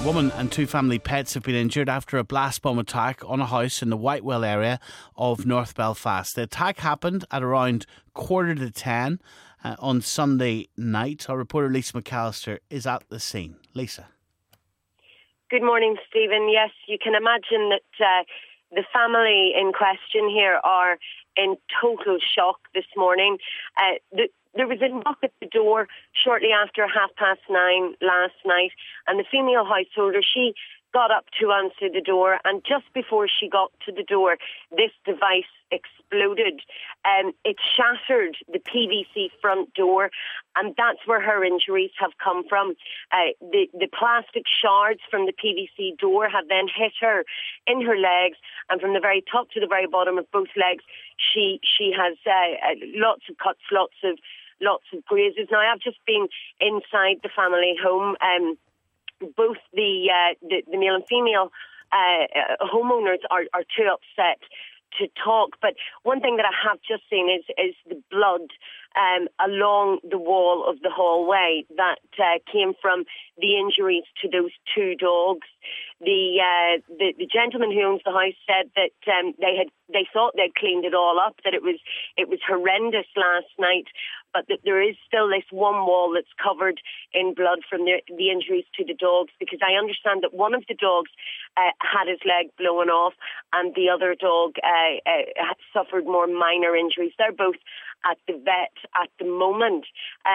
woman and two family pets have been injured after a blast bomb attack on a house in the Whitewell area of North Belfast. The attack happened at around 9:45 on Sunday night. Our reporter Lisa McAllister is at the scene. Lisa. Good morning, Stephen. Yes, you can imagine that the family in question here are in total shock this morning. There was a knock at the door shortly after 9:30 last night, and the female householder, she got up to answer the door, and just before she got to the door, this device exploded. It shattered the PVC front door, and that's where her injuries have come from. The plastic shards from the PVC door have then hit her in her legs, and from the very top to the very bottom of both legs, she has lots of cuts, lots of grazes. Now, I've just been inside the family home. Both the male and female homeowners are too upset to talk. But one thing that I have just seen is the blood along the wall of the hallway that came from the injuries to those two dogs. The gentleman who owns the house said that they thought they'd cleaned it all up, that it was horrendous last night, but that there is still this one wall that's covered in blood from the injuries to the dogs, because I understand that one of the dogs had his leg blown off and the other dog had suffered more minor injuries. They're both at the vet at the moment.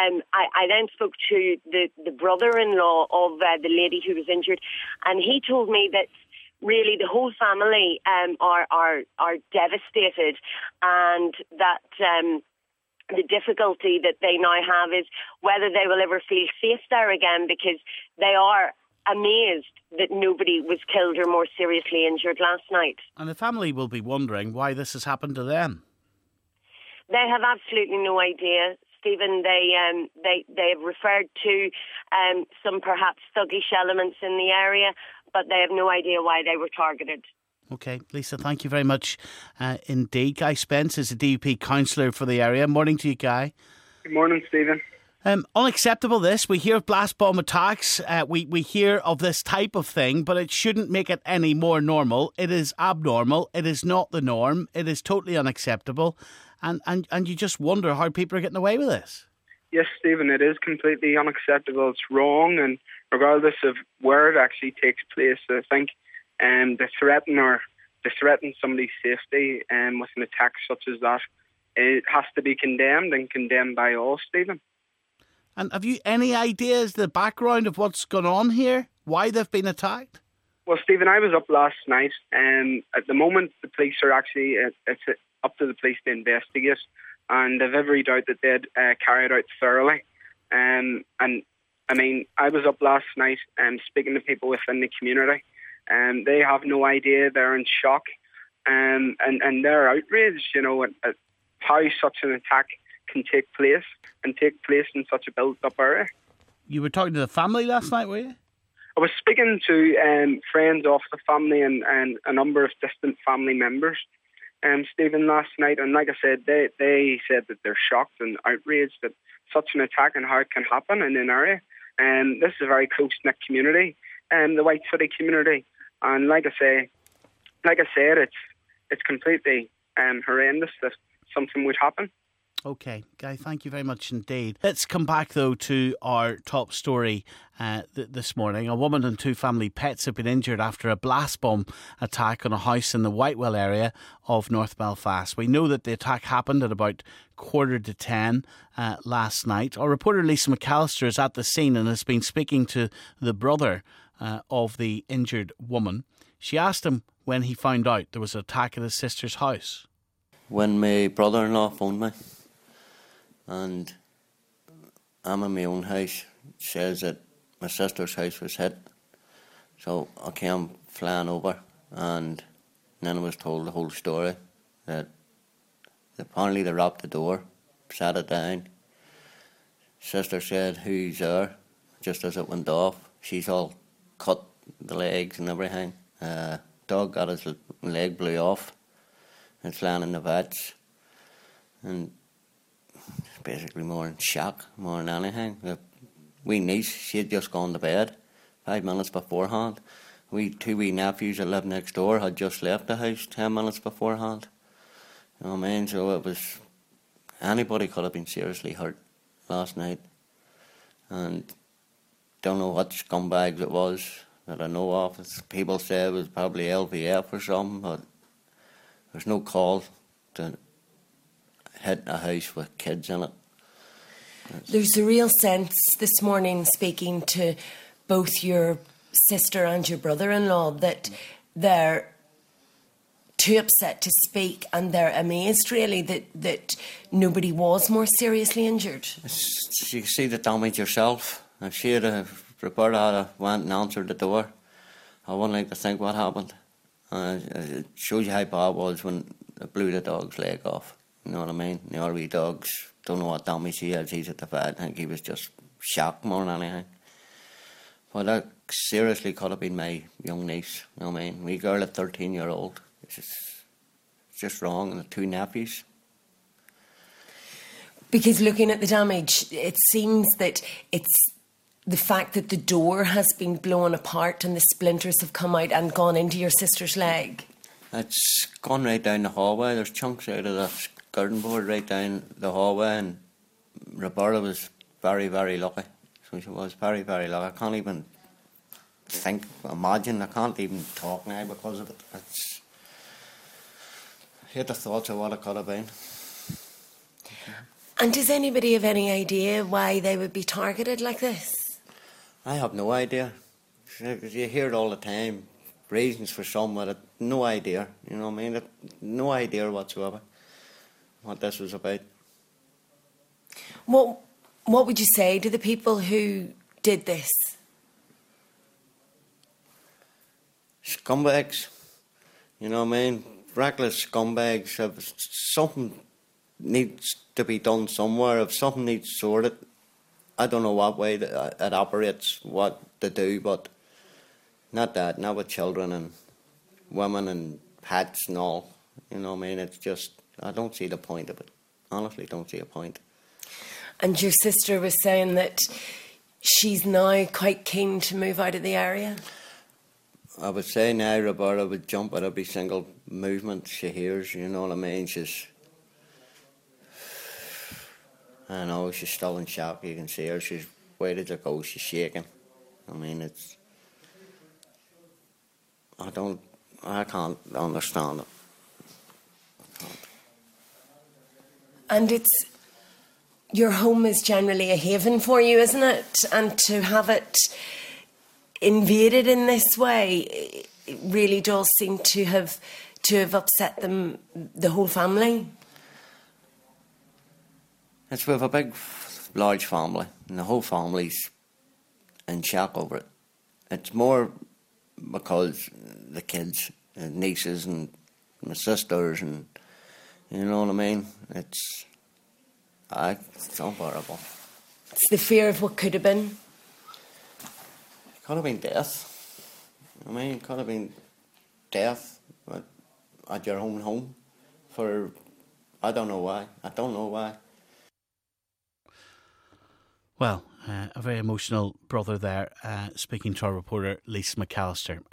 I then spoke to the brother-in-law of the lady who was injured, and he told me that really the whole family are devastated, and that the difficulty that they now have is whether they will ever feel safe there again, because they are amazed that nobody was killed or more seriously injured last night. And the family will be wondering why this has happened to them. They have absolutely no idea, Stephen. They have referred to some perhaps thuggish elements in the area, but they have no idea why they were targeted. OK, Lisa, thank you very much indeed. Guy Spence is a DUP councillor for the area. Morning to you, Guy. Good morning, Stephen. Unacceptable this. We hear of blast bomb attacks. We hear of this type of thing, but it shouldn't make it any more normal. It is abnormal. It is not the norm. It is totally unacceptable. And you just wonder how people are getting away with this. Yes, Stephen, it is completely unacceptable. It's wrong, and regardless of where it actually takes place, I think to threaten somebody's safety with an attack such as that, it has to be condemned, and condemned by all, Stephen. And have you any ideas the background of what's gone on here? Why they've been attacked? Well, Stephen, I was up last night, and at the moment the police are actually it's up to the police to investigate, and I've every doubt that they'd carry it out thoroughly. And I mean, I was up last night speaking to people within the community, and they have no idea. They're in shock, and they're outraged, at how such an attack can take place in such a built-up area. You were talking to the family last night, were you? I was speaking to friends of the family and a number of distant family members, Stephen, last night, and like I said, they said that they're shocked and outraged at such an attack and how it can happen in an area. And this is a very close-knit community, the White City community, and like I said, it's completely horrendous that something would happen. OK, Guy, thank you very much indeed. Let's come back, though, to our top story this morning. A woman and two family pets have been injured after a blast bomb attack on a house in the Whitewell area of North Belfast. We know that the attack happened at about 9:45 last night. Our reporter Lisa McAllister is at the scene and has been speaking to the brother of the injured woman. She asked him when he found out there was an attack at his sister's house. When my brother-in-law phoned me, and I'm in my own house, says that my sister's house was hit. So I came flying over, and then I was told the whole story, that apparently they robbed the door, sat it down. Sister said, "Who's there?" Just as it went off. She's all cut, the legs and everything. Dog got his leg blew off. It's lying in the vets. And basically more in shock, more than anything. The wee niece, she had just gone to bed 5 minutes beforehand. Two wee nephews that live next door had just left the house 10 minutes beforehand. You know what I mean? So it was, anybody could have been seriously hurt last night. And don't know what scumbags it was that I know of. People say it was probably LVF or something, but there's no call to hit a house with kids in it. There's a real sense this morning, speaking to both your sister and your brother-in-law, that they're too upset to speak, and they're amazed really that nobody was more seriously injured. You can see the damage yourself. If she had Roberta had went and answered the door, I wouldn't like to think what happened. It shows you how bad it was when it blew the dog's leg off. You know what I mean? The RV dogs, don't know what damage he had. He's at the vet. I think he was just shocked more than anything. But that seriously could have been my young niece. You know what I mean? Wee girl at 13-year-old. It's just wrong. And the two nephews. Because looking at the damage, it seems that it's the fact that the door has been blown apart and the splinters have come out and gone into your sister's leg. It's gone right down the hallway. There's chunks out of the skirting board right down the hallway, and Roberta was very, very lucky. So she was very, very lucky. I can't even imagine. I can't even talk now because of it. I hate the thoughts of what it could have been. And does anybody have any idea why they would be targeted like this? I have no idea. You hear it all the time. Reasons for some, but no idea. You know what I mean? No idea whatsoever what this was about. What would you say to the people who did this? Scumbags. You know what I mean? Reckless scumbags. If something needs to be done somewhere, if something needs sorted, I don't know what way it operates, what to do, but not that, not with children and women and pets and all. You know what I mean? It's just, I don't see the point of it. Honestly, don't see a point. And your sister was saying that she's now quite keen to move out of the area? I would say now Roberta would jump at every single movement she hears, you know what I mean? I know, she's still in shock. You can see her. She's ready to go. She's shaking. I mean, I can't understand it. And your home is generally a haven for you, isn't it? And to have it invaded in this way, it really does seem to have upset them, the whole family. We have a big, large family, and the whole family's in shock over it. It's more because the kids, nieces and my sisters, and you know what I mean? It's unbearable. It's the fear of what could have been. It could have been death. I mean, it could have been death at your own home for, I don't know why. Well, a very emotional brother there, speaking to our reporter Lisa McAllister.